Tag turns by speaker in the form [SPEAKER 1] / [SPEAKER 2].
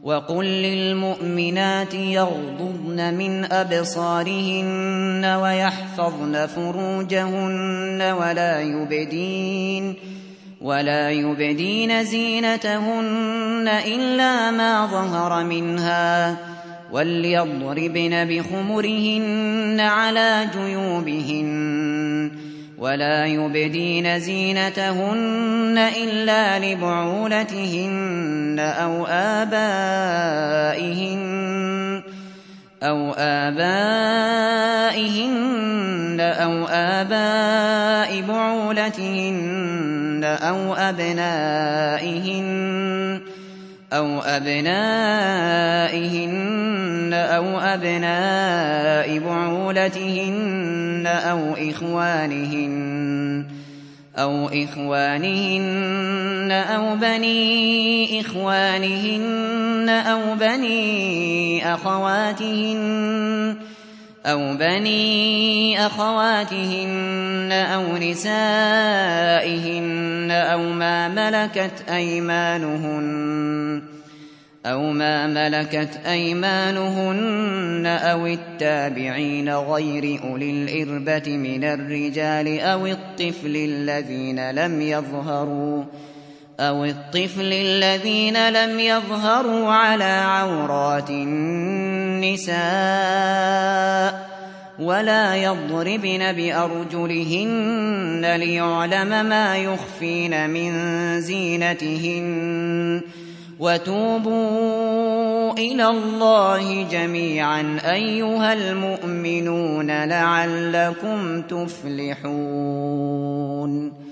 [SPEAKER 1] وقل للمؤمنات يغضضن من أبصارهن ويحفظن فروجهن ولا يبدين زينتهن إلا ما ظهر منها وليضربن بخمرهن على جيوبهن ولا يبدين زينتهن إلا لبعولتهن أو آبائهن أو آباء بعولتهن أو أبنائهن أو أبناء بعولتهن أو إخوانهن أو بني إخوانهن أو بني أخواتهن أو نسائهن أو ما ملكت أيمانهن أو التابعين غير أولي الإربة من الرجال أو الطفل الذين لم يظهروا على عورات النساء ولا يضربن بأرجلهن ليعلم ما يخفين من زينتهن وتوبوا إلى الله جميعا أيها المؤمنون لعلكم تفلحون.